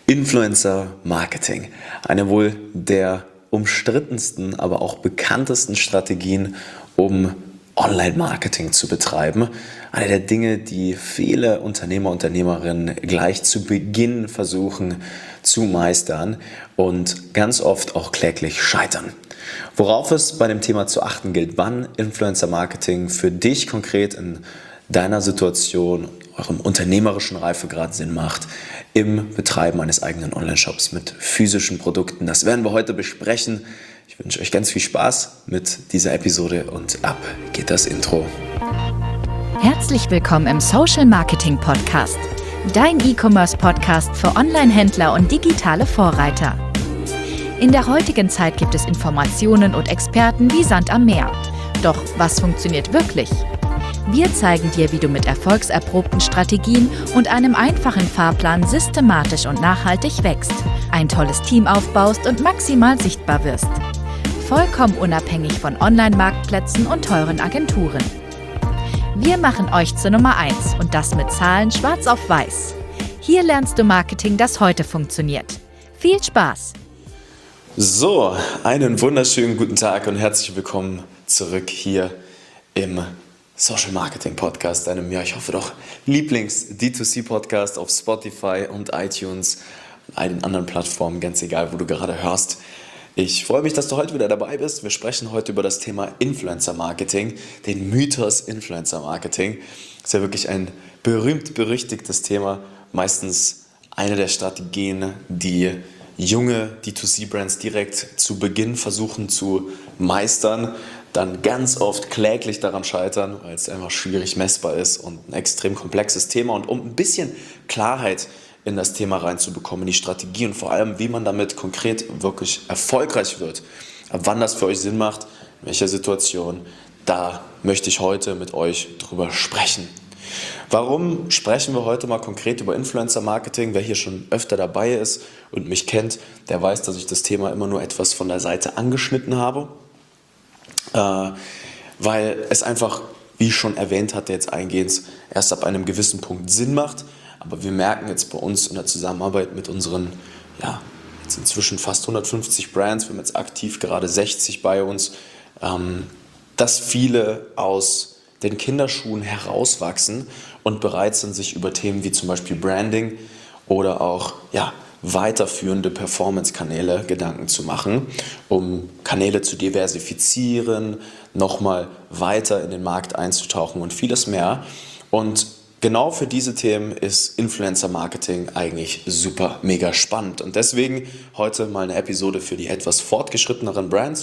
Influencer-Marketing, eine wohl der umstrittensten, aber auch bekanntesten Strategien, um Online-Marketing zu betreiben. Eine der Dinge, die viele Unternehmer, Unternehmerinnen gleich zu Beginn versuchen zu meistern und ganz oft auch kläglich scheitern. Worauf es bei dem Thema zu achten gilt, wann Influencer-Marketing für dich konkret in deiner Situation, eurem unternehmerischen Reifegrad Sinn macht, im Betreiben eines eigenen Online-Shops mit physischen Produkten. Das werden wir heute besprechen. Ich wünsche euch ganz viel Spaß mit dieser Episode und ab geht das Intro. Herzlich willkommen im Social Marketing Podcast, dein E-Commerce-Podcast für Online-Händler und digitale Vorreiter. In der heutigen Zeit gibt es Informationen und Experten wie Sand am Meer. Doch was funktioniert wirklich? Wir zeigen dir, wie du mit erfolgserprobten Strategien und einem einfachen Fahrplan systematisch und nachhaltig wächst, ein tolles Team aufbaust und maximal sichtbar wirst. Vollkommen unabhängig von Online-Marktplätzen und teuren Agenturen. Wir machen euch zur Nummer 1 und das mit Zahlen schwarz auf weiß. Hier lernst du Marketing, das heute funktioniert. Viel Spaß! So, einen wunderschönen guten Tag und herzlich willkommen zurück hier im Social Marketing Podcast, deinem, ja, ich hoffe doch, Lieblings-D2C-Podcast auf Spotify und iTunes und all den anderen Plattformen, ganz egal, wo du gerade hörst. Ich freue mich, dass du heute wieder dabei bist. Wir sprechen heute über das Thema Influencer-Marketing, den Mythos Influencer-Marketing. Das ist ja wirklich ein berühmt-berüchtigtes Thema, meistens eine der Strategien, die junge D2C-Brands direkt zu Beginn versuchen zu meistern, dann ganz oft kläglich daran scheitern, weil es einfach schwierig messbar ist und ein extrem komplexes Thema. Und um ein bisschen Klarheit in das Thema reinzubekommen, in die Strategie und vor allem, wie man damit konkret wirklich erfolgreich wird, ab wann das für euch Sinn macht, in welcher Situation, da möchte ich heute mit euch drüber sprechen. Warum sprechen wir heute mal konkret über Influencer-Marketing? Wer hier schon öfter dabei ist und mich kennt, der weiß, dass ich das Thema immer nur etwas von der Seite angeschnitten habe. Weil es einfach, wie ich schon erwähnt hatte, jetzt eingehend erst ab einem gewissen Punkt Sinn macht. Aber wir merken jetzt bei uns in der Zusammenarbeit mit unseren, jetzt inzwischen fast 150 Brands, wir haben jetzt aktiv gerade 60 bei uns, dass viele aus den Kinderschuhen herauswachsen und bereit sind, sich über Themen wie zum Beispiel Branding oder auch weiterführende Performance-Kanäle Gedanken zu machen, um Kanäle zu diversifizieren, nochmal weiter in den Markt einzutauchen und vieles mehr. Und genau für diese Themen ist Influencer-Marketing eigentlich super mega spannend. Und deswegen heute mal eine Episode für die etwas fortgeschritteneren Brands,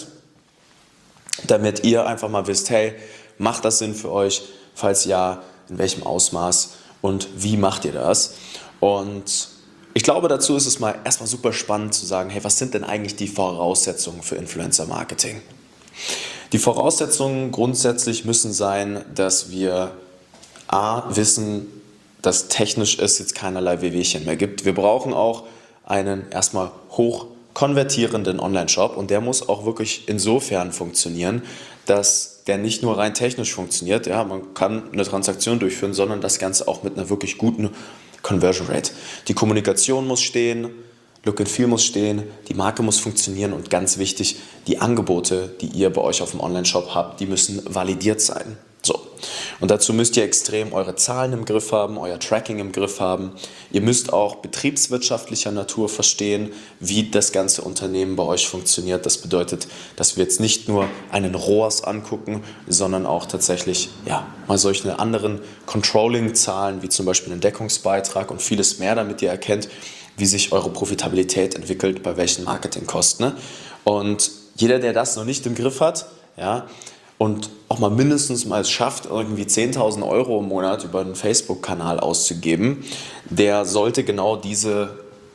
damit ihr einfach mal wisst, hey, macht das Sinn für euch? Falls ja, in welchem Ausmaß und wie macht ihr das? Und ich glaube, dazu ist es mal erstmal super spannend zu sagen, hey, was sind denn eigentlich die Voraussetzungen für Influencer-Marketing? Die Voraussetzungen grundsätzlich müssen sein, dass wir wissen, dass technisch es jetzt keinerlei Wehwehchen mehr gibt. Wir brauchen auch einen erstmal hoch konvertierenden Online-Shop und der muss auch wirklich insofern funktionieren, dass der nicht nur rein technisch funktioniert, man kann eine Transaktion durchführen, sondern das Ganze auch mit einer wirklich guten Conversion Rate. Die Kommunikation muss stehen, Look and Feel muss stehen, die Marke muss funktionieren und ganz wichtig, die Angebote, die ihr bei euch auf dem Online-Shop habt, die müssen validiert sein. So. Und dazu müsst ihr extrem eure Zahlen im Griff haben, euer Tracking im Griff haben. Ihr müsst auch betriebswirtschaftlicher Natur verstehen, wie das ganze Unternehmen bei euch funktioniert. Das bedeutet, dass wir jetzt nicht nur einen ROAS angucken, sondern auch tatsächlich mal solche anderen Controlling-Zahlen, wie zum Beispiel einen Deckungsbeitrag und vieles mehr, damit ihr erkennt, wie sich eure Profitabilität entwickelt, bei welchen Marketingkosten. Und jeder, der das noch nicht im Griff hat, und auch mal mindestens mal es schafft, irgendwie 10.000 € im Monat über einen Facebook-Kanal auszugeben, der sollte genau diese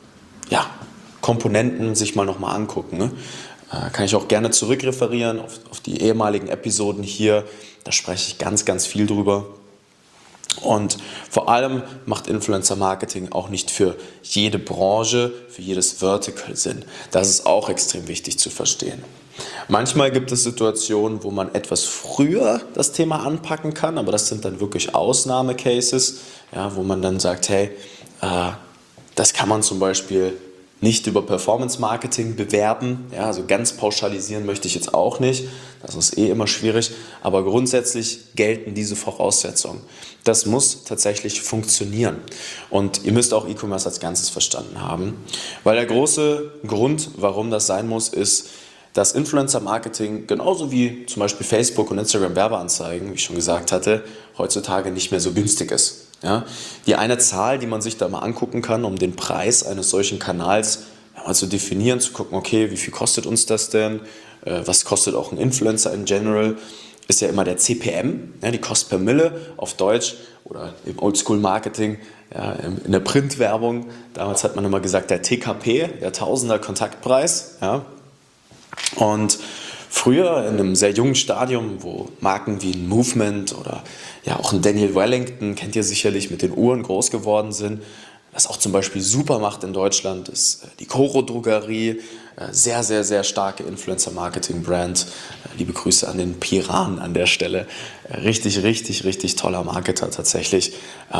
Komponenten sich mal nochmal angucken. Ne? Kann ich auch gerne zurückreferieren auf die ehemaligen Episoden hier, da spreche ich ganz, ganz viel drüber. Und vor allem macht Influencer-Marketing auch nicht für jede Branche, für jedes Vertical Sinn. Das ist auch extrem wichtig zu verstehen. Manchmal gibt es Situationen, wo man etwas früher das Thema anpacken kann, aber das sind dann wirklich Ausnahmecases, wo man dann sagt, hey, Das kann man zum Beispiel nicht über Performance-Marketing bewerben. Ja, also ganz pauschalisieren möchte ich jetzt auch nicht. Das ist immer schwierig. Aber grundsätzlich gelten diese Voraussetzungen. Das muss tatsächlich funktionieren. Und ihr müsst auch E-Commerce als Ganzes verstanden haben. Weil der große Grund, warum das sein muss, ist, dass Influencer-Marketing genauso wie zum Beispiel Facebook und Instagram Werbeanzeigen, wie ich schon gesagt hatte, heutzutage nicht mehr so günstig ist. Ja, die eine Zahl, die man sich da mal angucken kann, um den Preis eines solchen Kanals mal zu definieren, zu gucken, okay, wie viel kostet uns das denn, was kostet auch ein Influencer in general, ist ja immer der CPM, ja, die Kost per Mille auf Deutsch oder im Oldschool-Marketing, ja, in der Printwerbung. Damals hat man immer gesagt, der TKP, der Tausender Kontaktpreis. Ja. Und früher in einem sehr jungen Stadium, wo Marken wie ein Movement oder ja auch ein Daniel Wellington, kennt ihr sicherlich, mit den Uhren groß geworden sind, was auch zum Beispiel super macht in Deutschland, ist die Coro Drogerie, sehr, sehr, sehr starke Influencer-Marketing-Brand. Liebe Grüße an den Piran an der Stelle. Richtig, richtig, richtig toller Marketer tatsächlich.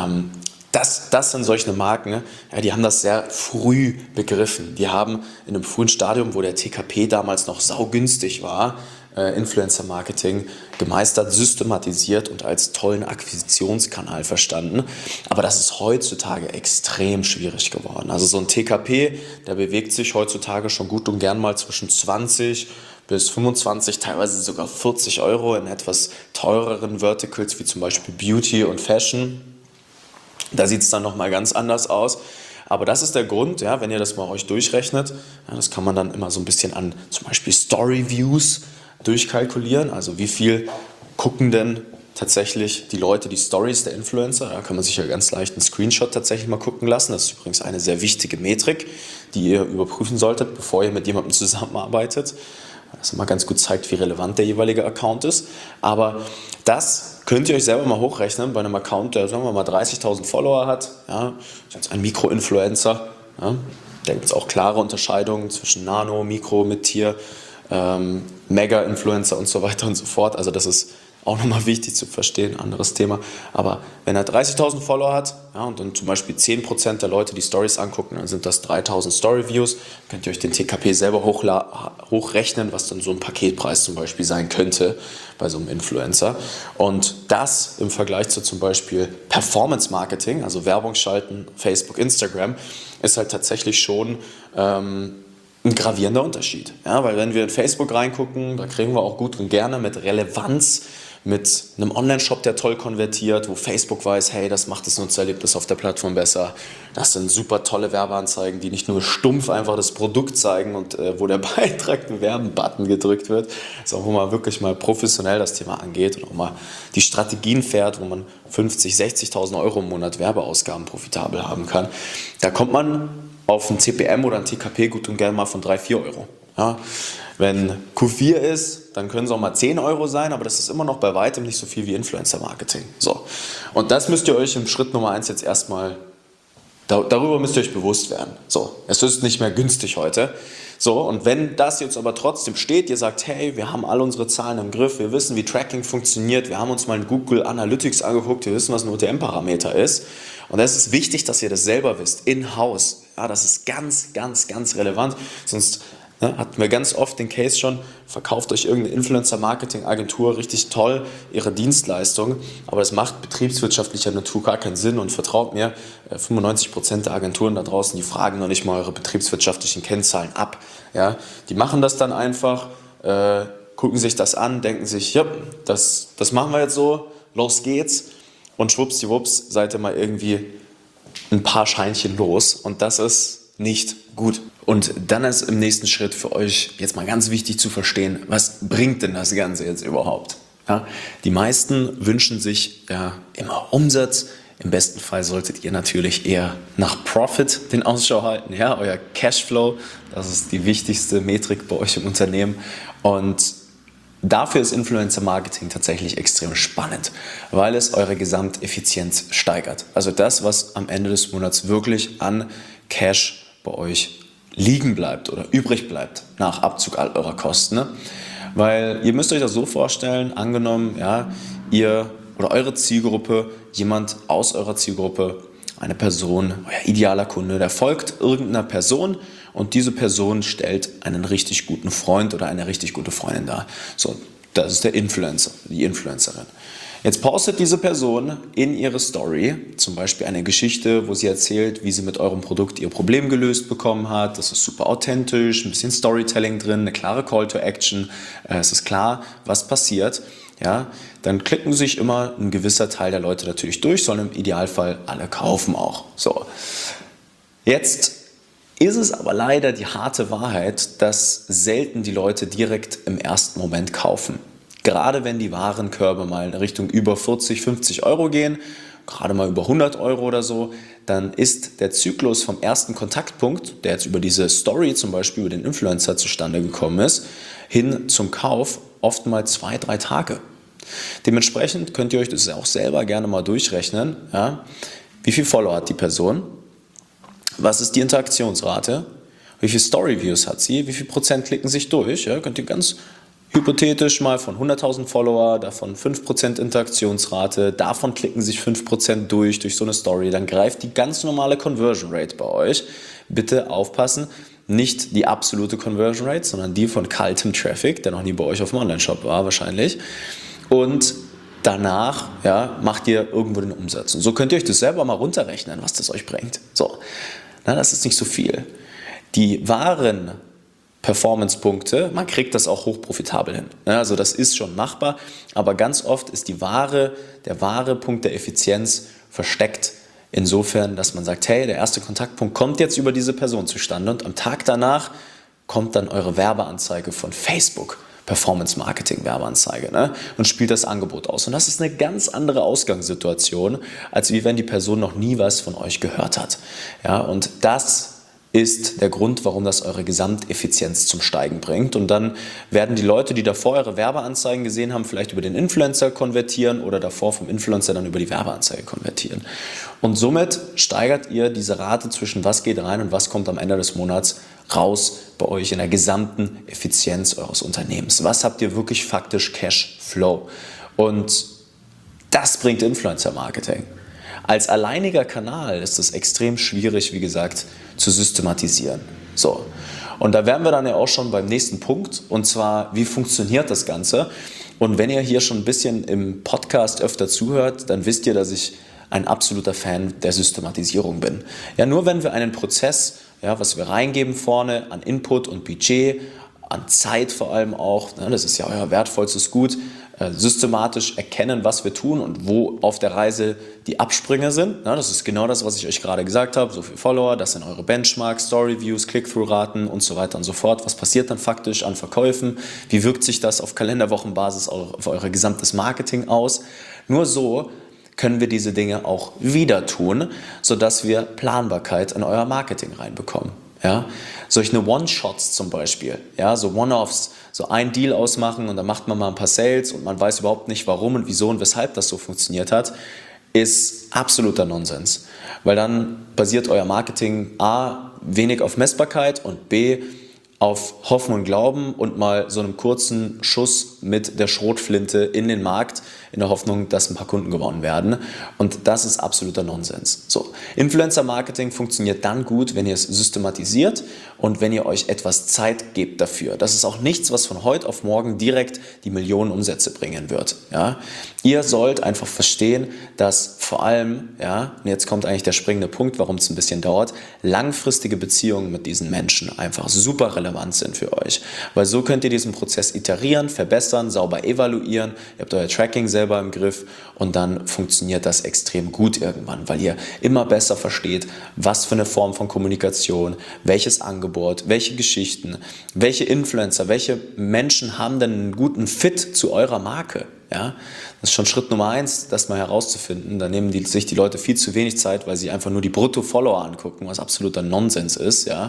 Das sind solche Marken, ja, die haben das sehr früh begriffen. Die haben in einem frühen Stadium, wo der TKP damals noch saugünstig war, Influencer-Marketing gemeistert, systematisiert und als tollen Akquisitionskanal verstanden. Aber das ist heutzutage extrem schwierig geworden. Also so ein TKP, der bewegt sich heutzutage schon gut und gern mal zwischen 20 bis 25, teilweise sogar 40 Euro in etwas teureren Verticals wie zum Beispiel Beauty und Fashion. Da sieht es dann nochmal ganz anders aus. Aber das ist der Grund, ja, wenn ihr das mal euch durchrechnet, ja, das kann man dann immer so ein bisschen an zum Beispiel Story-Views durchkalkulieren. Also wie viel gucken denn tatsächlich die Leute die Stories der Influencer? Da kann man sich ja ganz leicht einen Screenshot tatsächlich mal gucken lassen. Das ist übrigens eine sehr wichtige Metrik, die ihr überprüfen solltet, bevor ihr mit jemandem zusammenarbeitet. Das immer ganz gut zeigt, wie relevant der jeweilige Account ist. Aber das könnt ihr euch selber mal hochrechnen bei einem Account, der, sagen wir mal, 30.000 Follower hat. Ja, ist jetzt ein Mikro-Influencer. Ja, da gibt es auch klare Unterscheidungen zwischen Nano, Mikro, Mid-Tier, Mega-Influencer und so weiter und so fort. Also das ist auch nochmal wichtig zu verstehen, anderes Thema. Aber wenn er 30.000 Follower hat, ja, und dann zum Beispiel 10% der Leute die Stories angucken, dann sind das 3.000 Story-Views. Könnt ihr euch den TKP selber hochrechnen, was dann so ein Paketpreis zum Beispiel sein könnte bei so einem Influencer. Und das im Vergleich zu zum Beispiel Performance-Marketing, also Werbung schalten, Facebook, Instagram, ist halt tatsächlich schon ein gravierender Unterschied. Ja, weil wenn wir in Facebook reingucken, da kriegen wir auch gut und gerne mit Relevanz, mit einem Online-Shop, der toll konvertiert, wo Facebook weiß, hey, das macht das Nutzererlebnis auf der Plattform besser. Das sind super tolle Werbeanzeigen, die nicht nur stumpf einfach das Produkt zeigen und wo der Beitrag Bewerben-Button gedrückt wird, sondern wo man wirklich mal professionell das Thema angeht und auch mal die Strategien fährt, wo man 50.000, 60.000 Euro im Monat Werbeausgaben profitabel haben kann. Da kommt man auf ein CPM oder ein TKP gut und gerne mal von 3, 4 Euro. Ja, wenn Q4 ist, dann können es auch mal 10 Euro sein, aber das ist immer noch bei weitem nicht so viel wie Influencer-Marketing. So. Und das müsst ihr euch im Schritt Nummer 1 jetzt erstmal, darüber müsst ihr euch bewusst werden. So, es ist nicht mehr günstig heute. So, und wenn das jetzt aber trotzdem steht, ihr sagt, hey, wir haben alle unsere Zahlen im Griff, wir wissen, wie Tracking funktioniert, wir haben uns mal in Google Analytics angeguckt, wir wissen, was ein UTM-Parameter ist. Und es ist wichtig, dass ihr das selber wisst, in-house. Ja, das ist ganz, ganz, ganz relevant. Sonst hatten wir ganz oft den Case schon, verkauft euch irgendeine Influencer-Marketing-Agentur richtig toll ihre Dienstleistung, aber das macht betriebswirtschaftlicher Natur gar keinen Sinn und vertraut mir, 95% der Agenturen da draußen, die fragen noch nicht mal eure betriebswirtschaftlichen Kennzahlen ab. Ja, die machen das dann einfach, gucken sich das an, denken sich, ja, das machen wir jetzt so, los geht's und schwuppsdiwupps seid ihr mal irgendwie ein paar Scheinchen los und das ist nicht gut. Und dann ist im nächsten Schritt für euch jetzt mal ganz wichtig zu verstehen, was bringt denn das Ganze jetzt überhaupt? Ja, die meisten wünschen sich ja immer Umsatz. Im besten Fall solltet ihr natürlich eher nach Profit den Ausschau halten, ja, euer Cashflow, das ist die wichtigste Metrik bei euch im Unternehmen und dafür ist Influencer-Marketing tatsächlich extrem spannend, weil es eure Gesamteffizienz steigert. Also das, was am Ende des Monats wirklich an Cash bei euch liegen bleibt oder übrig bleibt nach Abzug all eurer Kosten. Ne? Weil ihr müsst euch das so vorstellen, angenommen, ja, ihr oder eure Zielgruppe, jemand aus eurer Zielgruppe eine Person, euer idealer Kunde, der folgt irgendeiner Person und diese Person stellt einen richtig guten Freund oder eine richtig gute Freundin dar. So, das ist der Influencer, die Influencerin. Jetzt postet diese Person in ihre Story zum Beispiel eine Geschichte, wo sie erzählt, wie sie mit eurem Produkt ihr Problem gelöst bekommen hat. Das ist super authentisch, ein bisschen Storytelling drin, eine klare Call to Action. Es ist klar, was passiert. Ja, dann klicken sich immer ein gewisser Teil der Leute natürlich durch, sondern im Idealfall alle kaufen auch. So. Jetzt ist es aber leider die harte Wahrheit, dass selten die Leute direkt im ersten Moment kaufen. Gerade wenn die Warenkörbe mal in Richtung über 40, 50 Euro gehen, gerade mal über 100 Euro oder so, dann ist der Zyklus vom ersten Kontaktpunkt, der jetzt über diese Story zum Beispiel, über den Influencer zustande gekommen ist, hin zum Kauf oftmals 2-3 Tage. Dementsprechend könnt ihr euch das auch selber gerne mal durchrechnen. Ja? Wie viele Follower hat die Person? Was ist die Interaktionsrate? Wie viele Story-Views hat sie? Wie viel Prozent klicken sich durch? Ja? Könnt ihr ganz hypothetisch mal von 100.000 Follower, davon 5% Interaktionsrate, davon klicken sich 5% durch so eine Story, dann greift die ganz normale Conversion Rate bei euch. Bitte aufpassen, nicht die absolute Conversion Rate, sondern die von kaltem Traffic, der noch nie bei euch auf dem Online-Shop war wahrscheinlich. Und danach macht ihr irgendwo den Umsatz. Und so könnt ihr euch das selber mal runterrechnen, was das euch bringt. So, das ist nicht so viel. Die wahren Performance-Punkte, man kriegt das auch hochprofitabel hin. Also das ist schon machbar, aber ganz oft ist der wahre Punkt der Effizienz versteckt insofern, dass man sagt, hey, der erste Kontaktpunkt kommt jetzt über diese Person zustande und am Tag danach kommt dann eure Werbeanzeige von Facebook, Performance-Marketing-Werbeanzeige, und spielt das Angebot aus. Und das ist eine ganz andere Ausgangssituation, als wie wenn die Person noch nie was von euch gehört hat. Ja, und das ist der Grund, warum das eure Gesamteffizienz zum Steigen bringt. Und dann werden die Leute, die davor eure Werbeanzeigen gesehen haben, vielleicht über den Influencer konvertieren oder davor vom Influencer dann über die Werbeanzeige konvertieren. Und somit steigert ihr diese Rate zwischen was geht rein und was kommt am Ende des Monats raus bei euch in der gesamten Effizienz eures Unternehmens. Was habt ihr wirklich faktisch Cash Flow? Und das bringt Influencer-Marketing. Als alleiniger Kanal ist es extrem schwierig, wie gesagt, zu systematisieren. So. Und da wären wir dann ja auch schon beim nächsten Punkt, und zwar, wie funktioniert das Ganze? Und wenn ihr hier schon ein bisschen im Podcast öfter zuhört, dann wisst ihr, dass ich ein absoluter Fan der Systematisierung bin. Ja, nur wenn wir einen Prozess, was wir reingeben vorne an Input und Budget, an Zeit vor allem auch, das ist ja euer wertvollstes Gut, systematisch erkennen, was wir tun und wo auf der Reise die Absprünge sind. Das ist genau das, was ich euch gerade gesagt habe. So viele Follower, das sind eure Benchmarks, Story-Views, Click-Through-Raten und so weiter und so fort. Was passiert dann faktisch an Verkäufen? Wie wirkt sich das auf Kalenderwochenbasis auf euer gesamtes Marketing aus? Nur so können wir diese Dinge auch wieder tun, sodass wir Planbarkeit in euer Marketing reinbekommen. Ja? Solche One-Shots zum Beispiel, so One-Offs, so ein Deal ausmachen und dann macht man mal ein paar Sales und man weiß überhaupt nicht, warum und wieso und weshalb das so funktioniert hat, ist absoluter Nonsens. Weil dann basiert euer Marketing A, wenig auf Messbarkeit und B, auf Hoffen und Glauben und mal so einem kurzen Schuss mit der Schrotflinte in den Markt, in der Hoffnung, dass ein paar Kunden gewonnen werden. Und das ist absoluter Nonsens. So, Influencer-Marketing funktioniert dann gut, wenn ihr es systematisiert und wenn ihr euch etwas Zeit gebt dafür. Das ist auch nichts, was von heute auf morgen direkt die Millionen Umsätze bringen wird. Ja? Ihr sollt einfach verstehen, dass vor allem, und jetzt kommt eigentlich der springende Punkt, warum es ein bisschen dauert, langfristige Beziehungen mit diesen Menschen einfach super relevant sind für euch. Weil so könnt ihr diesen Prozess iterieren, verbessern, sauber evaluieren, ihr habt euer Tracking selber im Griff und dann funktioniert das extrem gut irgendwann, weil ihr immer besser versteht, was für eine Form von Kommunikation, welches Angebot, welche Geschichten, welche Influencer, welche Menschen haben denn einen guten Fit zu eurer Marke. Ja? Das ist schon Schritt Nummer 1, das mal herauszufinden. Da nehmen sich die Leute viel zu wenig Zeit, weil sie einfach nur die Brutto-Follower angucken, was absoluter Nonsens ist. Ja?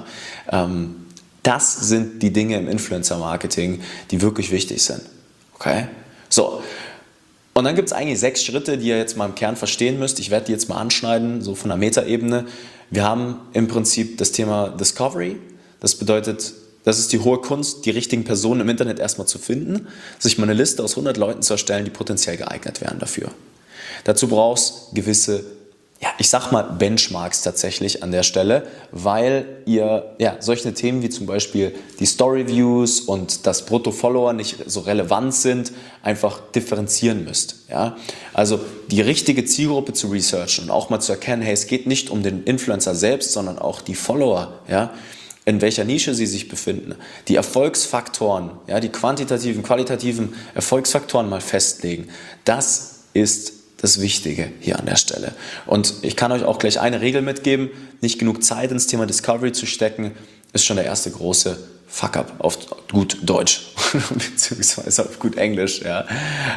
Das sind die Dinge im Influencer-Marketing, die wirklich wichtig sind. Okay? So. Und dann gibt es eigentlich 6 Schritte, die ihr jetzt mal im Kern verstehen müsst. Ich werde die jetzt mal anschneiden, so von der Metaebene. Wir haben im Prinzip das Thema Discovery. Das bedeutet, das ist die hohe Kunst, die richtigen Personen im Internet erstmal zu finden, sich mal eine Liste aus 100 Leuten zu erstellen, die potenziell geeignet wären dafür. Dazu brauchst du gewisse ich sag mal Benchmarks tatsächlich an der Stelle, weil ihr solche Themen wie zum Beispiel die Story-Views und das Brutto-Follower nicht so relevant sind, einfach differenzieren müsst. Ja? Also die richtige Zielgruppe zu researchen und auch mal zu erkennen, hey, es geht nicht um den Influencer selbst, sondern auch die Follower, ja? In welcher Nische sie sich befinden, die Erfolgsfaktoren, ja, die quantitativen, qualitativen Erfolgsfaktoren mal festlegen. Das ist das Wichtige hier an der Stelle. Und ich kann euch auch gleich eine Regel mitgeben: Nicht genug Zeit ins Thema Discovery zu stecken, ist schon der erste große Fuck-up auf gut Deutsch, beziehungsweise auf gut Englisch. Ja.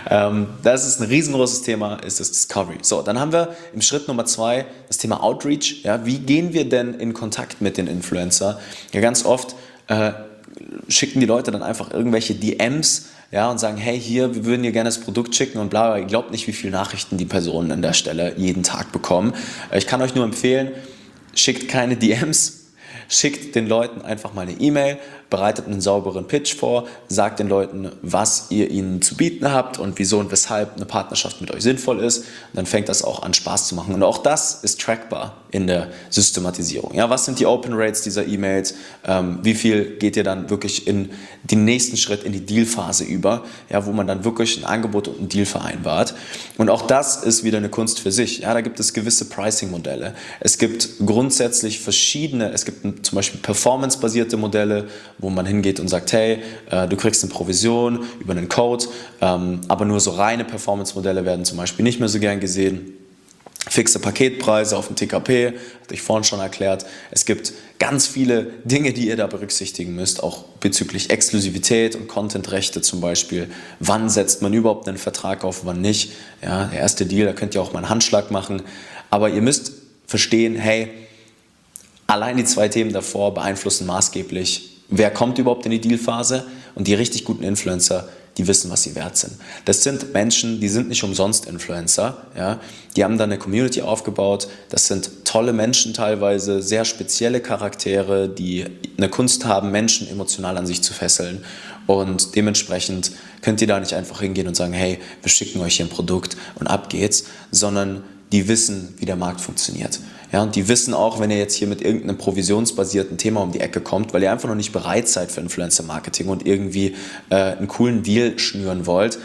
Das ist ein riesengroßes Thema, ist das Discovery. So, dann haben wir im Schritt Nummer 2 das Thema Outreach. Ja. Wie gehen wir denn in Kontakt mit den Influencer? Ja, ganz oft schicken die Leute dann einfach irgendwelche DMs, ja, und sagen, hey, hier, wir würden dir gerne das Produkt schicken und bla, bla. Ihr glaubt nicht, wie viele Nachrichten die Personen an der Stelle jeden Tag bekommen. Ich kann euch nur empfehlen, schickt keine DMs, schickt den Leuten einfach mal eine E-Mail, bereitet einen sauberen Pitch vor, sagt den Leuten, was ihr ihnen zu bieten habt und wieso und weshalb eine Partnerschaft mit euch sinnvoll ist. Und dann fängt das auch an, Spaß zu machen. Und auch das ist trackbar in der Systematisierung. Ja, was sind die Open Rates dieser E-Mails? Wie viel geht ihr dann wirklich in den nächsten Schritt, in die Dealphase über, ja, wo man dann wirklich ein Angebot und einen Deal vereinbart? Und auch das ist wieder eine Kunst für sich. Ja, da gibt es gewisse Pricing-Modelle. Es gibt grundsätzlich verschiedene, es gibt zum Beispiel performance-basierte Modelle, wo man hingeht und sagt, hey, du kriegst eine Provision über einen Code, aber nur so reine Performance-Modelle werden zum Beispiel nicht mehr so gern gesehen. Fixe Paketpreise auf dem TKP, hatte ich vorhin schon erklärt. Es gibt ganz viele Dinge, die ihr da berücksichtigen müsst, auch bezüglich Exklusivität und Contentrechte zum Beispiel. Wann setzt man überhaupt einen Vertrag auf, wann nicht? Ja, der erste Deal, da könnt ihr auch mal einen Handschlag machen. Aber ihr müsst verstehen, hey, allein die 2 Themen davor beeinflussen maßgeblich, wer kommt überhaupt in die Dealphase, und die richtig guten Influencer, die wissen, was sie wert sind. Das sind Menschen, die sind nicht umsonst Influencer. Ja? Die haben da eine Community aufgebaut. Das sind tolle Menschen teilweise, sehr spezielle Charaktere, die eine Kunst haben, Menschen emotional an sich zu fesseln. Und dementsprechend könnt ihr da nicht einfach hingehen und sagen, hey, wir schicken euch hier ein Produkt und ab geht's, sondern die wissen, wie der Markt funktioniert. Ja, und die wissen auch, wenn ihr jetzt hier mit irgendeinem provisionsbasierten Thema um die Ecke kommt, weil ihr einfach noch nicht bereit seid für Influencer-Marketing und irgendwie einen coolen Deal schnüren wollt,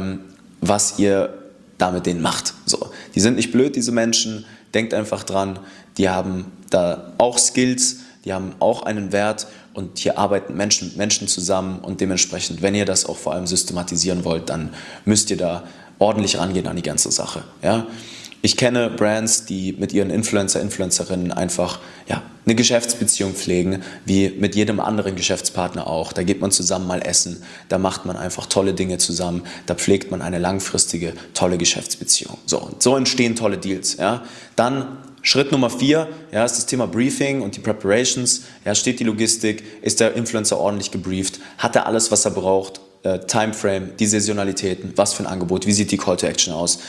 was ihr da mit denen macht. So, die sind nicht blöd, diese Menschen. Denkt einfach dran, die haben da auch Skills, die haben auch einen Wert, und hier arbeiten Menschen mit Menschen zusammen, und dementsprechend, wenn ihr das auch vor allem systematisieren wollt, dann müsst ihr da ordentlich rangehen an die ganze Sache. Ja? Ich kenne Brands, die mit ihren Influencerinnen einfach eine Geschäftsbeziehung pflegen, wie mit jedem anderen Geschäftspartner auch. Da geht man zusammen mal essen, da macht man einfach tolle Dinge zusammen, da pflegt man eine langfristige, tolle Geschäftsbeziehung. So, und so entstehen tolle Deals. Ja. Dann Schritt Nummer 4, ist das Thema Briefing und die Preparations. Ja, steht die Logistik, ist der Influencer ordentlich gebrieft, hat er alles, was er braucht? Timeframe, die Saisonalitäten, was für ein Angebot, wie sieht die Call to Action aus?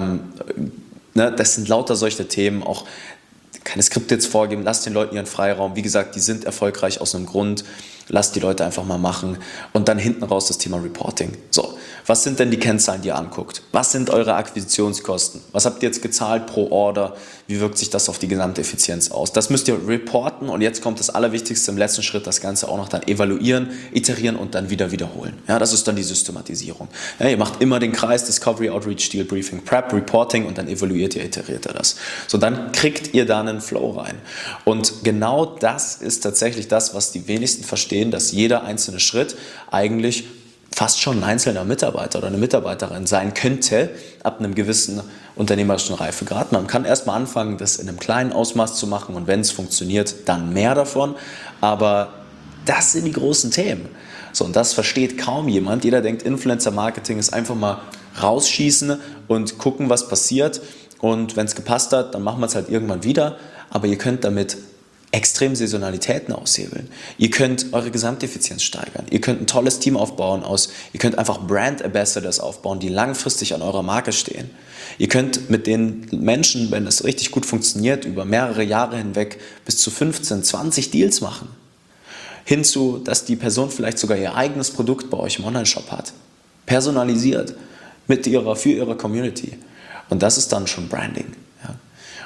Das sind lauter solche Themen, auch keine Skripte jetzt vorgeben, lasst den Leuten ihren Freiraum. Wie gesagt, die sind erfolgreich aus einem Grund, lasst die Leute einfach mal machen. Und dann hinten raus das Thema Reporting. So, was sind denn die Kennzahlen, die ihr anguckt? Was sind eure Akquisitionskosten? Was habt ihr jetzt gezahlt pro Order? Wie wirkt sich das auf die gesamte Effizienz aus? Das müsst ihr reporten, und jetzt kommt das Allerwichtigste im letzten Schritt, das Ganze auch noch dann evaluieren, iterieren und dann wieder wiederholen. Ja, das ist dann die Systematisierung. Ja, ihr macht immer den Kreis Discovery, Outreach, Deal, Briefing, Prep, Reporting, und dann evaluiert ihr, iteriert ihr das. So, dann kriegt ihr da einen Flow rein. Und genau das ist tatsächlich das, was die wenigsten verstehen, dass jeder einzelne Schritt eigentlich fast schon ein einzelner Mitarbeiter oder eine Mitarbeiterin sein könnte, ab einem gewissen unternehmerischen Reifegrad. Man kann erstmal anfangen, das in einem kleinen Ausmaß zu machen, und wenn es funktioniert, dann mehr davon. Aber das sind die großen Themen. So, und das versteht kaum jemand. Jeder denkt, Influencer-Marketing ist einfach mal rausschießen und gucken, was passiert. Und wenn es gepasst hat, dann machen wir es halt irgendwann wieder. Aber ihr könnt damit extrem Saisonalitäten aushebeln. Ihr könnt eure Gesamteffizienz steigern. Ihr könnt ein tolles Team aufbauen ihr könnt einfach Brand Ambassadors aufbauen, die langfristig an eurer Marke stehen. Ihr könnt mit den Menschen, wenn es richtig gut funktioniert, über mehrere Jahre hinweg bis zu 15, 20 Deals machen. Hinzu, dass die Person vielleicht sogar ihr eigenes Produkt bei euch im Onlineshop hat. Personalisiert für ihre Community. Und das ist dann schon Branding. Ja.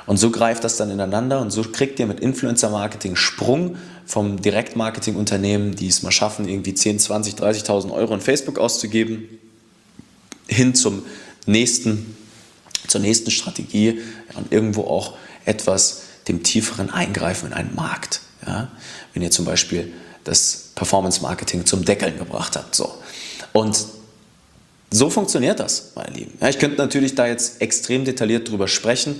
Und so greift das dann ineinander und so kriegt ihr mit Influencer-Marketing Sprung vom Direktmarketing-Unternehmen, die es mal schaffen, irgendwie 10, 20, 30.000 Euro in Facebook auszugeben, hin zur nächsten Strategie und irgendwo auch etwas dem tieferen Eingreifen in einen Markt. Ja? Wenn ihr zum Beispiel das Performance-Marketing zum Deckeln gebracht habt. So. Und so funktioniert das, meine Lieben. Ja, ich könnte natürlich da jetzt extrem detailliert drüber sprechen.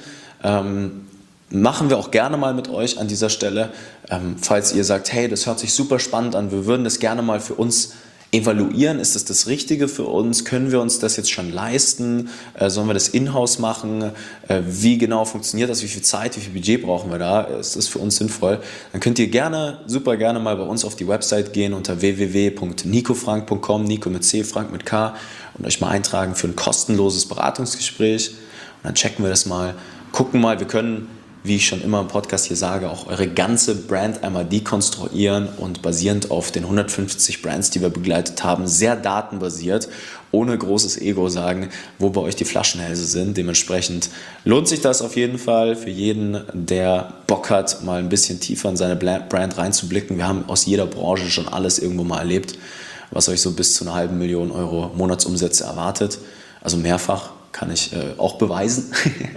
Machen wir auch gerne mal mit euch an dieser Stelle. Falls ihr sagt, hey, das hört sich super spannend an, wir würden das gerne mal für uns evaluieren. Ist das Richtige für uns? Können wir uns das jetzt schon leisten? Sollen wir das in-house machen? Wie genau funktioniert das? Wie viel Zeit, wie viel Budget brauchen wir da? Ist das für uns sinnvoll? Dann könnt ihr super gerne mal bei uns auf die Website gehen unter www.nicofrank.com, Nico mit C, Frank mit K, und euch mal eintragen für ein kostenloses Beratungsgespräch. Und dann checken wir das mal, gucken mal, wir können, wie ich schon immer im Podcast hier sage, auch eure ganze Brand einmal dekonstruieren und basierend auf den 150 Brands, die wir begleitet haben, sehr datenbasiert, ohne großes Ego sagen, wo bei euch die Flaschenhälse sind. Dementsprechend lohnt sich das auf jeden Fall für jeden, der Bock hat, mal ein bisschen tiefer in seine Brand reinzublicken. Wir haben aus jeder Branche schon alles irgendwo mal erlebt, was euch so bis zu 500.000 Euro Monatsumsätze erwartet, also mehrfach. Kann ich auch beweisen.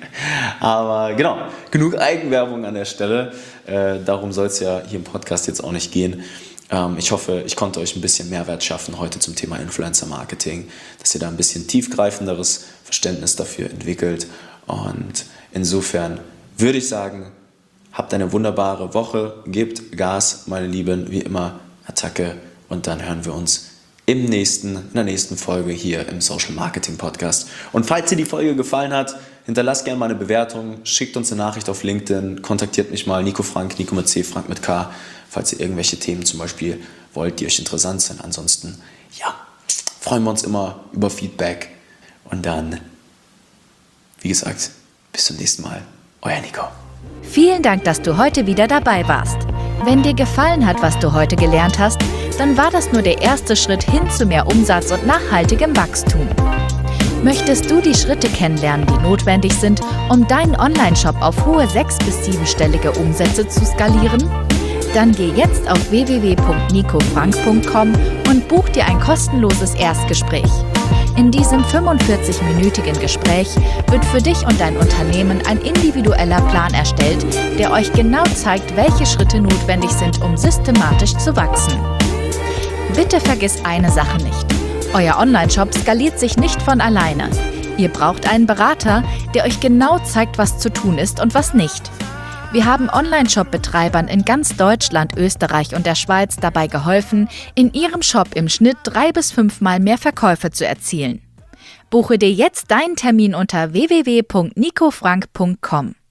Aber genau, genug Eigenwerbung an der Stelle. Darum soll es ja hier im Podcast jetzt auch nicht gehen. Ich hoffe, ich konnte euch ein bisschen Mehrwert schaffen heute zum Thema Influencer-Marketing, dass ihr da ein bisschen tiefgreifenderes Verständnis dafür entwickelt. Und insofern würde ich sagen, habt eine wunderbare Woche, gebt Gas, meine Lieben, wie immer, Attacke, und dann hören wir uns in der nächsten Folge hier im Social Marketing Podcast. Und falls dir die Folge gefallen hat, hinterlasst gerne mal eine Bewertung, schickt uns eine Nachricht auf LinkedIn, kontaktiert mich mal, Nico Frank, Nico mit C, Frank mit K, falls ihr irgendwelche Themen zum Beispiel wollt, die euch interessant sind. Ansonsten, ja, freuen wir uns immer über Feedback. Und dann, wie gesagt, bis zum nächsten Mal. Euer Nico. Vielen Dank, dass du heute wieder dabei warst. Wenn dir gefallen hat, was du heute gelernt hast, dann war das nur der erste Schritt hin zu mehr Umsatz und nachhaltigem Wachstum. Möchtest du die Schritte kennenlernen, die notwendig sind, um deinen Online-Shop auf hohe 6- bis 7-stellige Umsätze zu skalieren? Dann geh jetzt auf www.nicofrank.com und buch dir ein kostenloses Erstgespräch. In diesem 45-minütigen Gespräch wird für dich und dein Unternehmen ein individueller Plan erstellt, der euch genau zeigt, welche Schritte notwendig sind, um systematisch zu wachsen. Bitte vergiss eine Sache nicht. Euer Online-Shop skaliert sich nicht von alleine. Ihr braucht einen Berater, der euch genau zeigt, was zu tun ist und was nicht. Wir haben Online-Shop-Betreibern in ganz Deutschland, Österreich und der Schweiz dabei geholfen, in ihrem Shop im Schnitt 3 bis 5 Mal mehr Verkäufe zu erzielen. Buche dir jetzt deinen Termin unter www.nicofrank.com.